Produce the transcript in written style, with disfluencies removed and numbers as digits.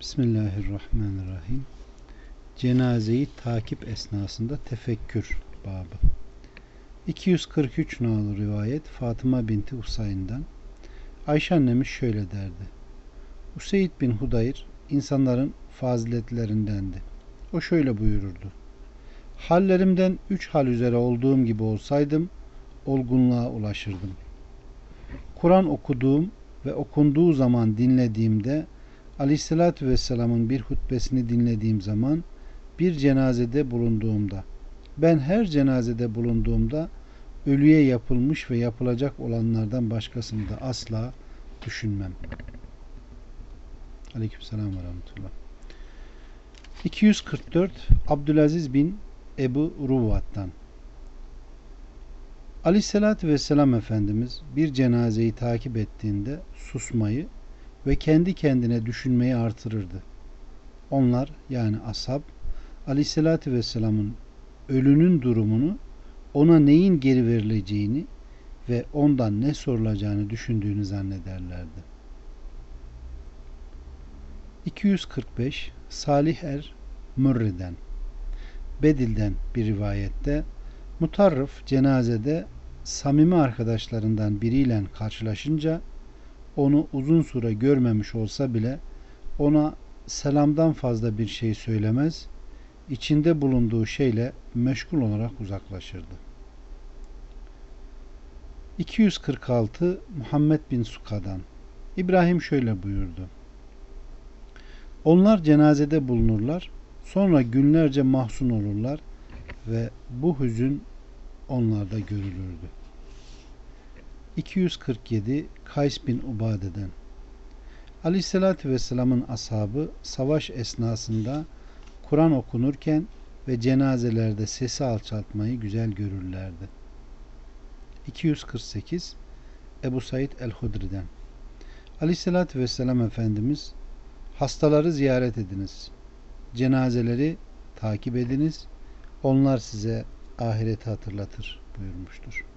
Bismillahirrahmanirrahim. Cenazeyi takip esnasında tefekkür babı. 243 nolu rivayet Fatıma binti Husayn'dan. Ayşe annemiz şöyle derdi: Useyd bin Hudayr insanların faziletlerindendi. O şöyle buyururdu: Hallerimden 3 hal üzere olduğum gibi olsaydım olgunluğa ulaşırdım. Kur'an okuduğum ve okunduğu zaman dinlediğimde, Aleyhisselatü Vesselam'ın bir hutbesini dinlediğim zaman, bir cenazede bulunduğumda, ben her cenazede bulunduğumda ölüye yapılmış ve yapılacak olanlardan başkasını da asla düşünmem. Aleykümselam ve rahmetullah. 244 Abdülaziz bin Ebu Ruvat'tan. Aleyhisselatü Vesselam Efendimiz bir cenazeyi takip ettiğinde susmayı ve kendi kendine düşünmeyi artırırdı. Onlar, yani ashab, Aleyhisselatü Vesselam'ın ölünün durumunu, ona neyin geri verileceğini ve ondan ne sorulacağını düşündüğünü zannederlerdi. 245 Salih Mürre'den, Bedil'den bir rivayette, Mutarrif cenazede samimi arkadaşlarından biriyle karşılaşınca onu uzun süre görmemiş olsa bile ona selamdan fazla bir şey söylemez, içinde bulunduğu şeyle meşgul olarak uzaklaşırdı. 246 Muhammed bin Suka'dan. İbrahim şöyle buyurdu: Onlar cenazede bulunurlar, sonra günlerce mahzun olurlar ve bu hüzün onlarda görülürdü. 247 Kays bin Ubade'den. Aleyhisselatü Vesselam'ın ashabı savaş esnasında Kur'an okunurken ve cenazelerde sesi alçaltmayı güzel görürlerdi. 248 Ebu Said el-Hudri'den. Aleyhisselatü Vesselam Efendimiz, hastaları ziyaret ediniz, cenazeleri takip ediniz, onlar size ahireti hatırlatır buyurmuştur.